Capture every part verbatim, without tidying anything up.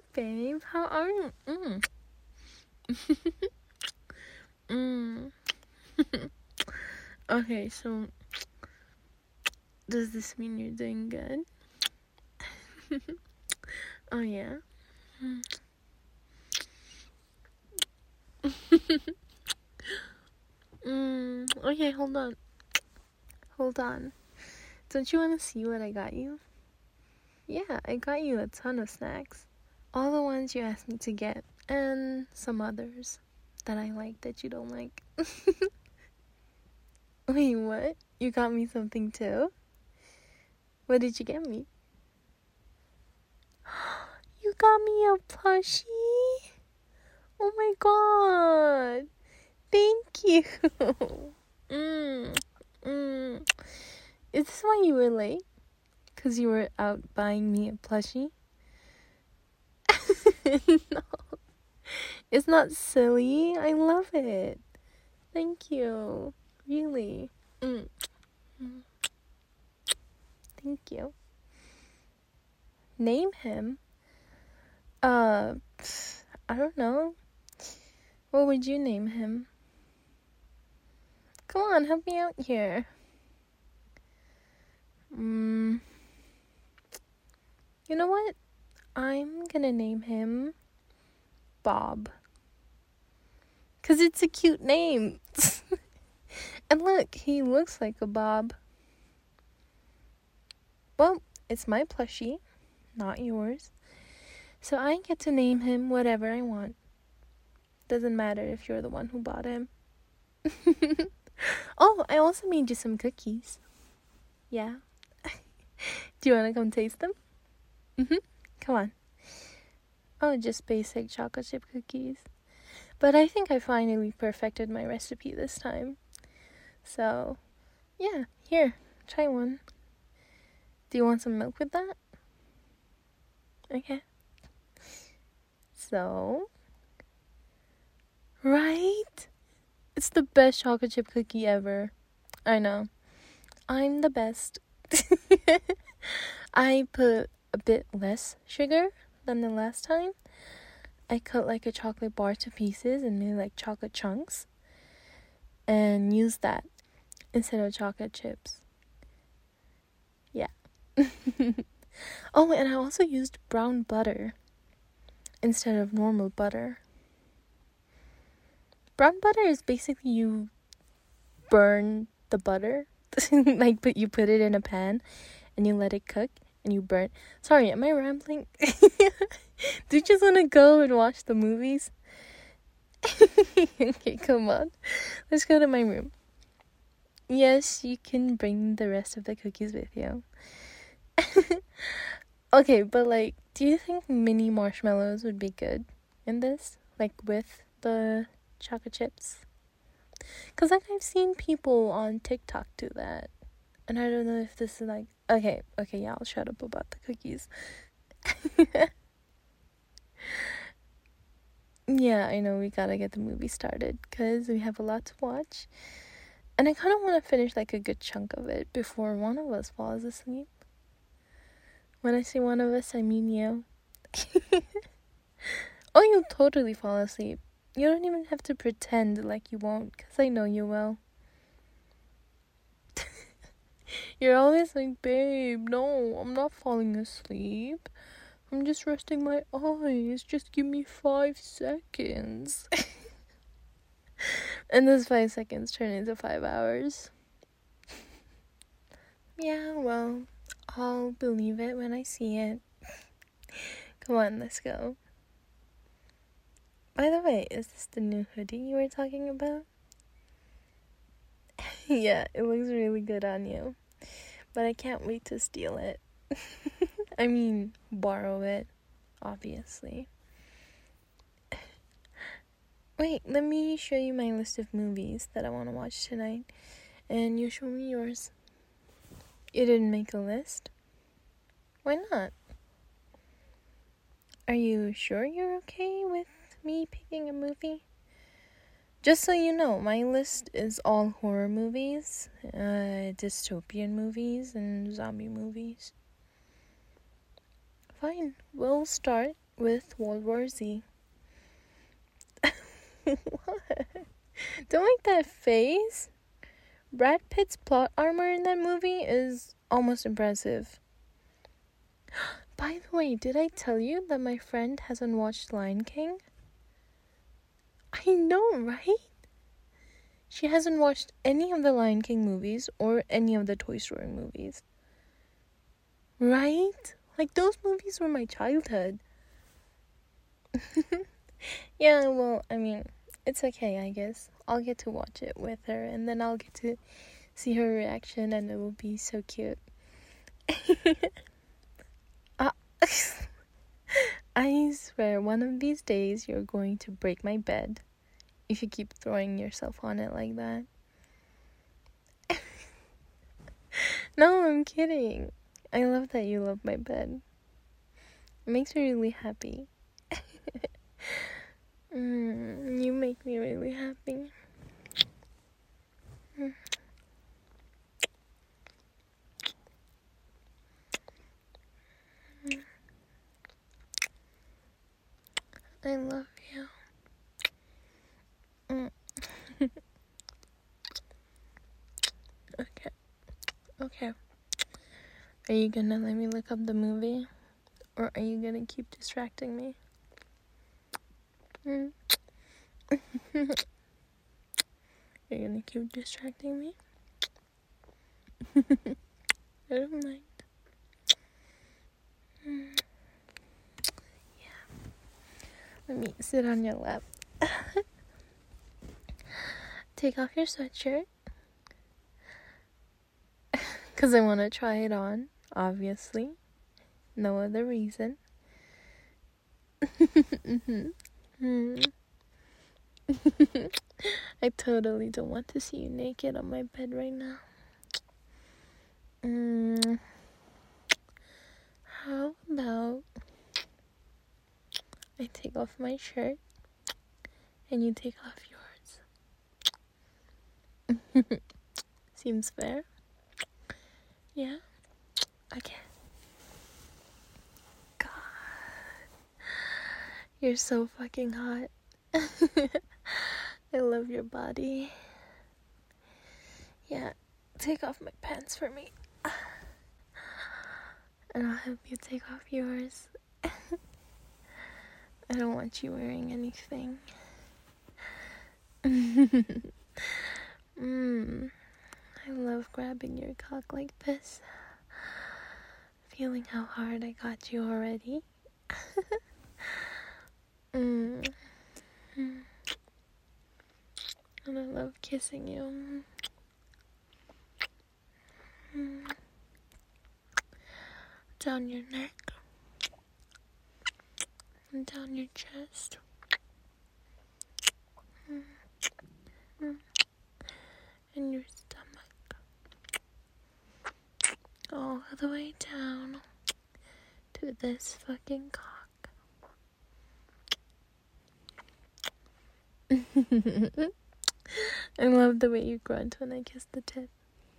babe. How are you? Mm. mm. Okay, so does this mean you're doing good? Oh, yeah? mm. Okay, hold on. Hold on. Don't you want to see what I got you? Yeah, I got you a ton of snacks. All the ones you asked me to get, and some others that I like that you don't like. Wait, what? You got me something too? What did you get me? You got me a plushie? Oh my god. Thank you. mm, mm. Is this why you were late? Because you were out buying me a plushie? No. It's not silly. I love it. Thank you. Really. Mm. Thank you. Name him? Uh, I don't know. What would you name him? Come on, help me out here. Mm. You know what? I'm gonna name him Bob. Because it's a cute name. And look, he looks like a Bob. Well, it's my plushie, not yours. So I get to name him whatever I want. Doesn't matter if you're the one who bought him. Oh, I also made you some cookies. Yeah. Do you want to come taste them? Mm-hmm. Come on. Oh, just basic chocolate chip cookies. But I think I finally perfected my recipe this time. So, yeah, here, try one. Do you want some milk with that? Okay. So, right? It's the best chocolate chip cookie ever. I know. I'm the best. I put a bit less sugar than the last time. I cut like a chocolate bar to pieces and made like chocolate chunks. And used that instead of chocolate chips. Yeah. Oh, and I also used brown butter instead of normal butter. Brown butter is basically you burn the butter. Like, but you put it in a pan and you let it cook and you burn. Sorry, am I rambling? Do you just want to go and watch the movies? Okay, come on. Let's go to my room. Yes, you can bring the rest of the cookies with you. Okay, but like, do you think mini marshmallows would be good in this? Like, with the chocolate chips? Because, like, I've seen people on TikTok do that. And I don't know if this is like... Okay, okay, yeah, I'll shut up about the cookies. Yeah, I know we gotta get the movie started. Because we have a lot to watch. And I kind of want to finish, like, a good chunk of it before one of us falls asleep. When I say one of us, I mean you. Oh, you'll totally fall asleep. You don't even have to pretend like you won't, because I know you will. You're always like, babe, no, I'm not falling asleep. I'm just resting my eyes. Just give me five seconds. And those five seconds turn into five hours. Yeah, well, I'll believe it when I see it. Come on, let's go. By the way, is this the new hoodie you were talking about? Yeah, it looks really good on you. But I can't wait to steal it. I mean, borrow it, obviously. Wait, let me show you my list of movies that I want to watch tonight. And you show me yours. You didn't make a list? Why not? Are you sure you're okay with me picking a movie? Just so you know, my list is all horror movies, uh, dystopian movies, and zombie movies. Fine, we'll start with World War Z. What? Don't make that face. Brad Pitt's plot armor in that movie is almost impressive. By the way, did I tell you that my friend hasn't watched Lion King? I know, right? She hasn't watched any of the Lion King movies or any of the Toy Story movies. Right? Like, those movies were my childhood. Yeah, well, I mean, it's okay, I guess. I'll get to watch it with her, and then I'll get to see her reaction, and it will be so cute. uh, I swear, one of these days, you're going to break my bed if you keep throwing yourself on it like that. No, I'm kidding. I love that you love my bed. It makes me really happy. mm, you make me really happy. Mm. I love you. Mm. Okay. Okay. Are you gonna let me look up the movie? Or are you gonna keep distracting me? Mm. You're gonna keep distracting me? I don't mind. Mm. Yeah. Let me sit on your lap. Take off your sweatshirt. Because I want to try it on, obviously. No other reason. mm-hmm. mm. I totally don't want to see you naked on my bed right now. Mm. How about I take off my shirt and you take off yours? Seems fair. Yeah? Okay. God. You're so fucking hot. I love your body. Yeah, take off my pants for me. And I'll help you take off yours. I don't want you wearing anything. mm, I love grabbing your cock like this. Feeling how hard I got you already. mm. And I love kissing you. Mm. Down your neck. And down your chest. Mm. Mm. And your stomach. All the way down to this fucking cock. I love the way you grunt when I kiss the tip.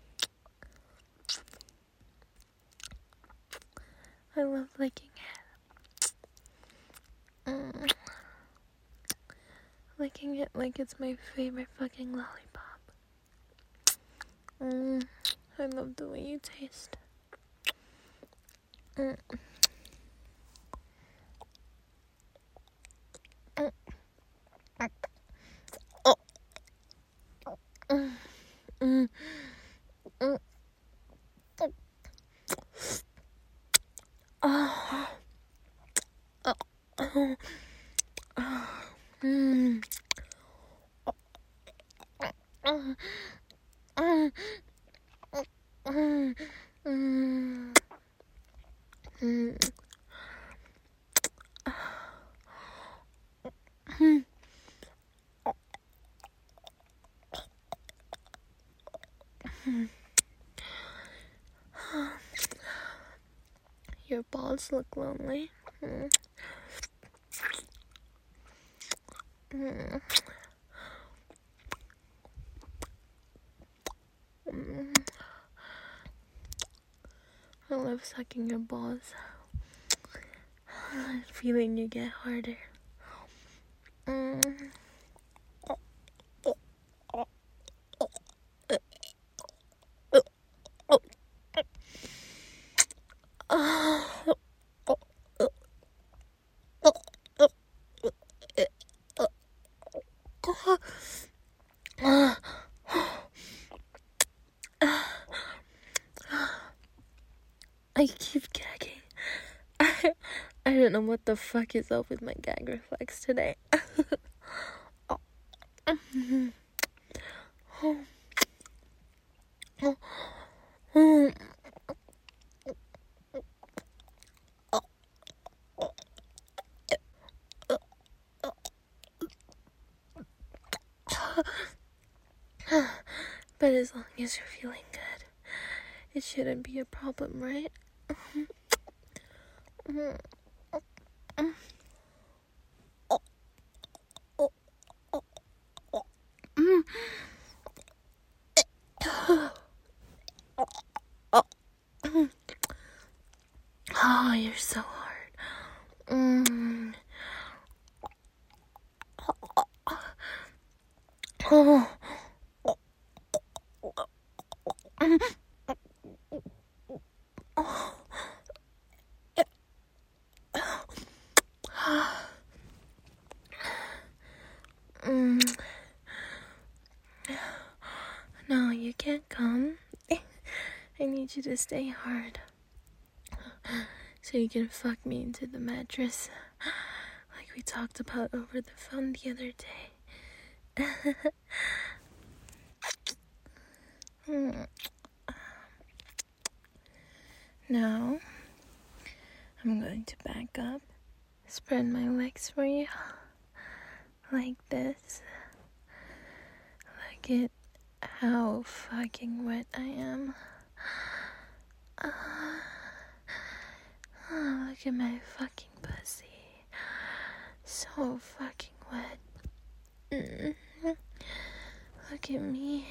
I love licking it. Mm. Licking it like it's my favorite fucking lollipop. Mm. I love the way you taste. Mm. Mm. Oh. Mm. Mm. Mm. Oh. Oh. Oh. Oh. Mm. Oh. Mm. Mm. Mm. Mm. Mm. Mm. Your balls look lonely. Mm. Mm. Mm. I love sucking your balls. Feeling you get harder. Mm. I keep gagging. I, I don't know what the fuck is up with my gag reflex today. oh. Oh. Oh. But as long as you're feeling good, it shouldn't be a problem, right? Oh, you're so hard. Mm. Oh. Mm. No, you can't come. I need you to stay hard. So you can fuck me into the mattress. Like we talked about over the phone the other day. mm. Now, I'm going to back up. Spread my legs for you. Like this. Look at how fucking wet I am. Uh, oh, look at my fucking pussy. So fucking wet. Mm-hmm. Look at me.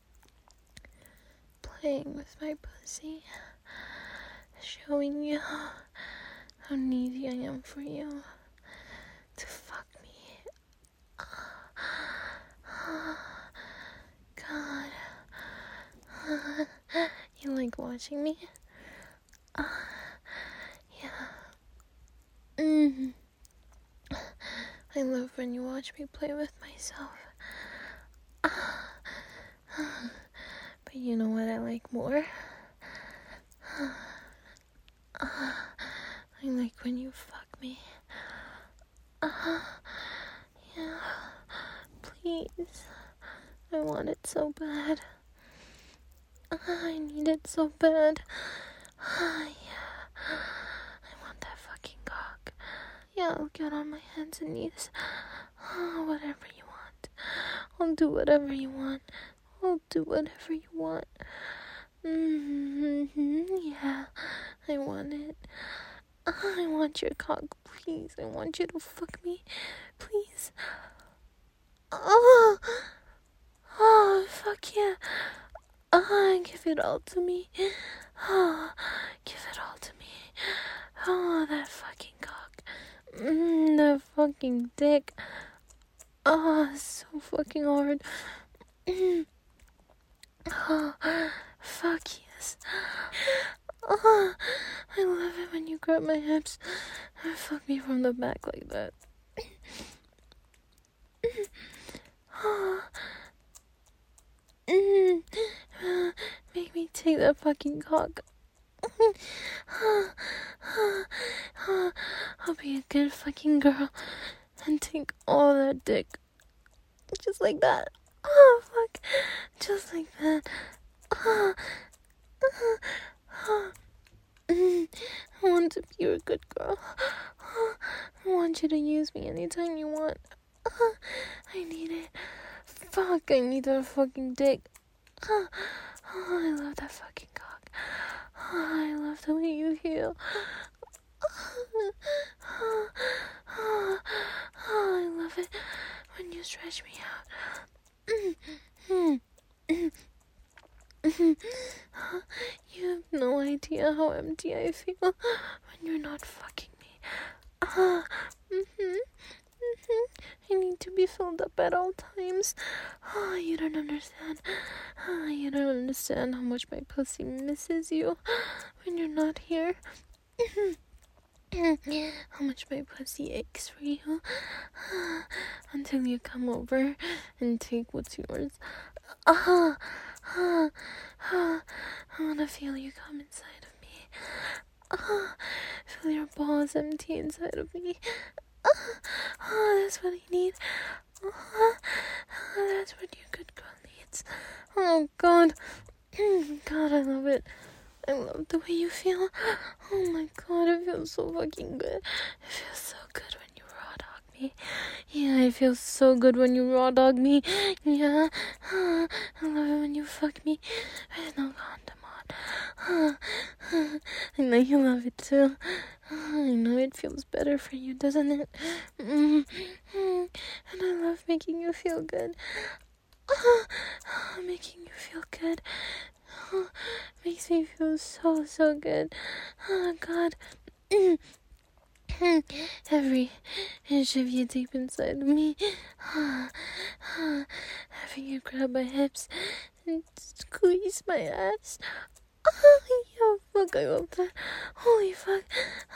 Playing with my pussy. Showing you how needy I am for you. To fuck me. God. You like watching me? Uh, yeah. Mm. I love when you watch me play with myself. Uh, but you know what I like more? Uh, I like when you fuck me. Uh, yeah. Please. I want it so bad. I need it so bad. Yeah. I want that fucking cock. Yeah, I'll get on my hands and knees. Whatever you want. I'll do whatever you want. I'll do whatever you want. Mm-hmm. Yeah. I want it. I want your cock, please. I want you to fuck me. Please. Oh. Oh, fuck yeah. Oh, give it all to me. Oh, give it all to me. Oh, that fucking cock. Mm, that fucking dick. Oh, so fucking hard. Mm. Oh, fuck yes. Oh, I love it when you grab my hips and fuck me from the back like that. Oh. Mm. Make me take that fucking cock. I'll be a good fucking girl and take all that dick. Just like that. Oh, fuck. Just like that. Oh. Oh. I want to be a good girl. I want you to use me anytime you want. I need it. Fuck, I need that fucking dick. Oh, I love that fucking cock. Oh, I love the way you feel. Oh, oh, oh, I love it when you stretch me out. You have no idea how empty I feel when you're not fucking me. Ah, mhm. Mhm. I need to be filled up at all times. Ah, you don't understand. Ah, you don't understand how much my pussy misses you when you're not here. How much my pussy aches for you until you come over and take what's yours. Ah, ah, ah. I wanna feel you come inside of me. Ah, feel your balls empty inside of me. Ah, ah, that's what I need. Ah, ah, that's what your good girl needs. Oh God, God, I love it. I love the way you feel. Oh my God, it feels so fucking good. It feels so good when you raw dog me. Yeah, it feels so good when you raw dog me. Yeah, I love it when you fuck me with no condom on. I know you love it too. I know it feels better for you, doesn't it? Mm-hmm. And I love making you feel good. Making you feel good. Oh, makes me feel so, so good. Oh, God. Every inch of you deep inside of me. Having you grab my hips and squeeze my ass. Oh, yeah, fuck, I love that. Holy fuck.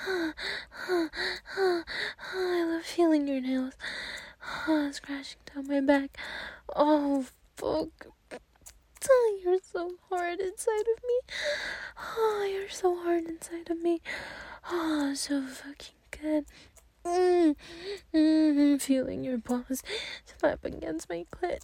I love feeling your nails. Scratching down my back. Oh, fuck. Oh, you're so hard inside of me. Oh, you're so hard inside of me. Oh, so fucking good. Mm, mm, feeling your balls slap against my clit.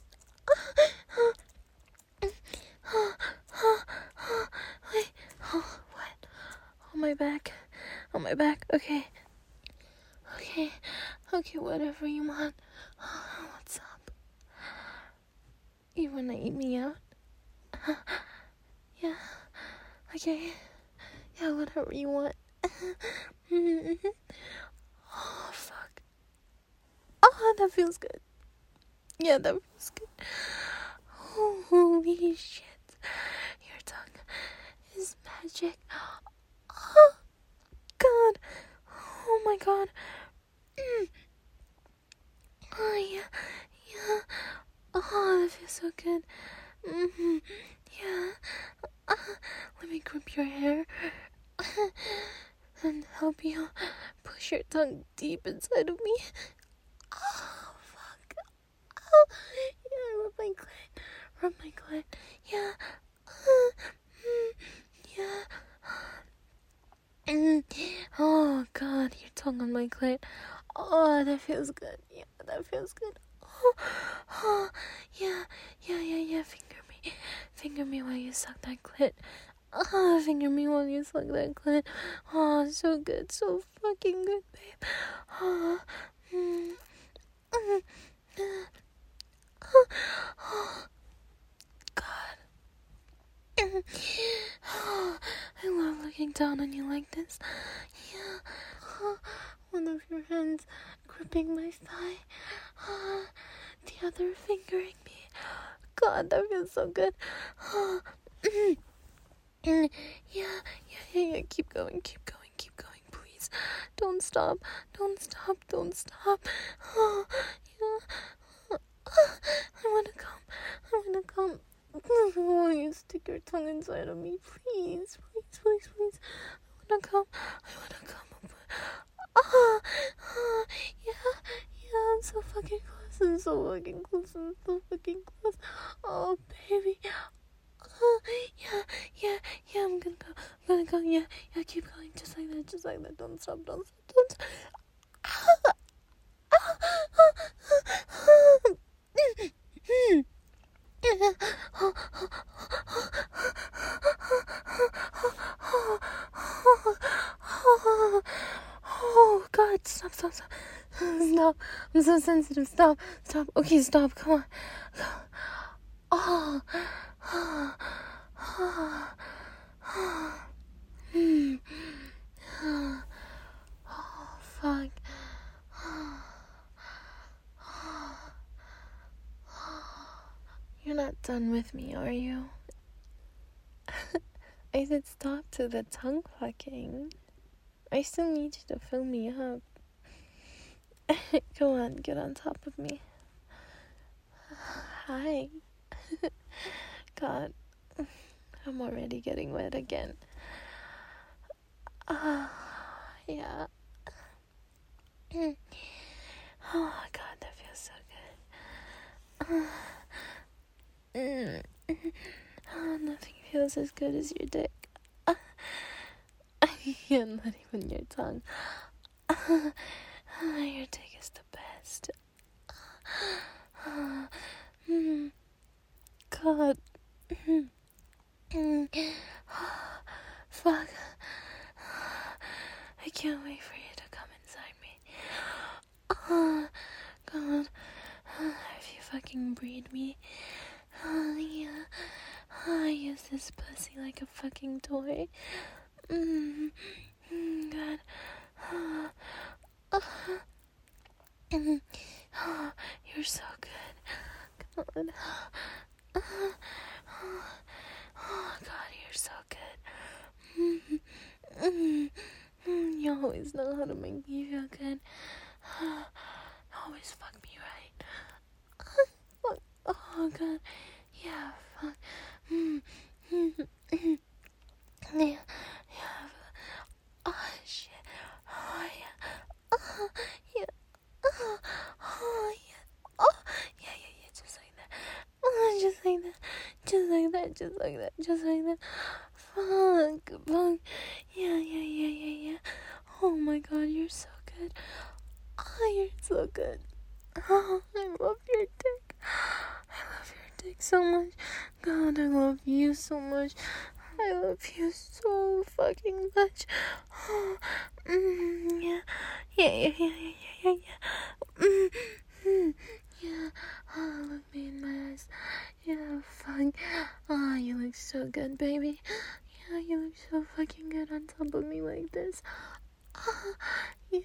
Wait, oh, what? On my back. On my back. Okay. Okay. Okay, whatever you want. What's up? You wanna eat me out? Yeah. Okay. Yeah, whatever you want. Mm-hmm. Oh, fuck. Oh, that feels good. Yeah, that feels good. Holy shit. Your tongue is magic. Oh, God. Oh, my God. Mm. Oh, yeah. Yeah. Oh, that feels so good. Mm-hmm. Yeah. Uh, let me grip your hair and help you push your tongue deep inside of me. Oh, fuck. Oh, yeah, rub my clit. Rub my clit. Yeah. Uh, mm, yeah. Mm. Oh, God, your tongue on my clit. Oh, that feels good. Yeah, that feels good. Oh, oh, yeah, yeah, yeah, yeah. Finger me. Finger me while you suck that clit. Oh, finger me while you suck that clit. Oh, so good. So fucking good, babe. Oh, mm, mm, oh, oh, God. Oh, I love looking down on you like this. Yeah. Oh, one of your hands gripping my thigh. Oh, the other fingering me. God, that feels so good. Oh, mm, mm, yeah, yeah, yeah, yeah. Keep going, keep going, keep going, please. Don't stop, don't stop, don't stop. Oh, yeah. Oh, I wanna come, I wanna come. Oh, you stick your tongue inside of me, please, please, please, please. I wanna come, I wanna come. Oh, oh, yeah, yeah, I'm so fucking close, I'm so fucking close, I'm so fucking close. Oh, baby. Oh, yeah, yeah, yeah, I'm gonna go, I'm gonna go, yeah, yeah, keep going, just like that, just like that, don't stop, don't stop, don't stop. Oh, God, stop, stop, stop. Stop. I'm so sensitive. Stop, stop. Okay, stop. Come on. Oh, oh, oh, oh, oh, fuck. You're not done with me, are you? I said stop to the tongue fucking. I still need you to fill me up. Go on, get on top of me. Hi. God, I'm already getting wet again. Ah, uh, yeah. Oh, God, that feels so good. Uh, mm, oh, nothing feels as good as your dick. Uh, yeah, not even your tongue. Uh, your dick is the best. Uh, mm, God. Mm, fuck. I can't wait for you to come inside me. Oh, God. If you fucking breed me. Oh, yeah. I use this pussy like a fucking toy. Mm, God. Oh, oh, oh, you're so good. God. Oh, God, you're so good. Mm, mm, you always know how to make me feel good. Always fuck me right. Oh, God. Yeah, fuck. Mm, mm, mm. Yeah, yeah. Oh, shit. Oh, yeah. Oh, yeah. Oh, oh, yeah. Oh, yeah, yeah, yeah. Just like that. Oh, just like that. Just like that. Just like that. Just like that. Fuck. Fuck. Yeah, yeah, yeah, yeah, yeah. Oh, my God. You're so good. Oh, you're so good. Oh, I love your dick. I love your dick so much. God, I love you so much. I love you so fucking much. Oh, mm, yeah. Yeah, yeah, yeah, yeah, yeah, yeah. Mm, mm, yeah. Oh, look me in my eyes. Yeah, fuck. Oh, you look so good, baby. Yeah, you look so fucking good on top of me like this. Oh, yeah.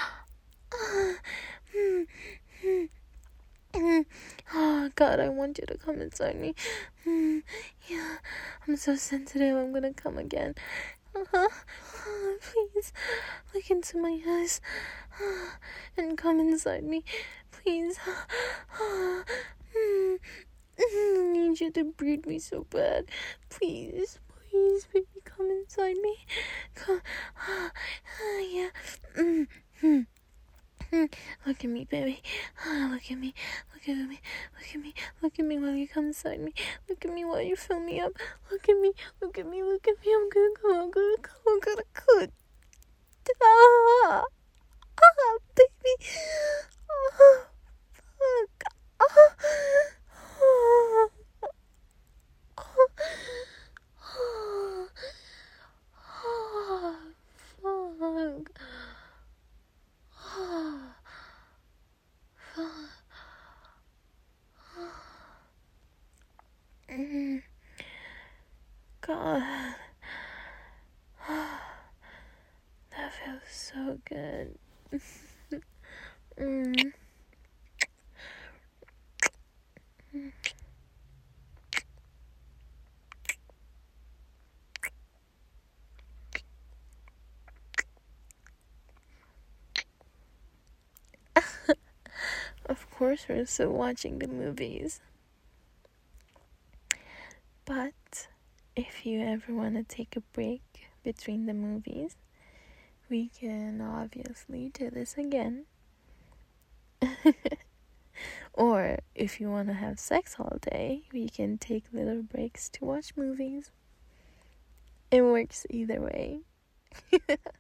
Oh, mm, mm. Mm. Oh, God, I want you to come inside me. Mm. Yeah, I'm so sensitive. I'm gonna come again. Uh-huh. Oh, please, look into my eyes uh, and come inside me. Please. Uh, mm. I need you to breed me so bad. Please, please, baby, come inside me. Come. Uh, uh, yeah. Mm. Mm. Look at me, baby. Oh, look at me. Look at me. Look at me. Look at me while you come inside me. Look at me while you fill me up. Look at me. Look at me. Look at me. I'm gonna come. I'm gonna come. I'm gonna come. Ah, ah, baby. Oh, fuck. Ah, ah, ah, ah, fuck. Ah, fuck. Mm. God, that feels so good. mm. Of course, we're still watching the movies. But if you ever want to take a break between the movies, we can obviously do this again. Or if you want to have sex all day, we can take little breaks to watch movies. It works either way.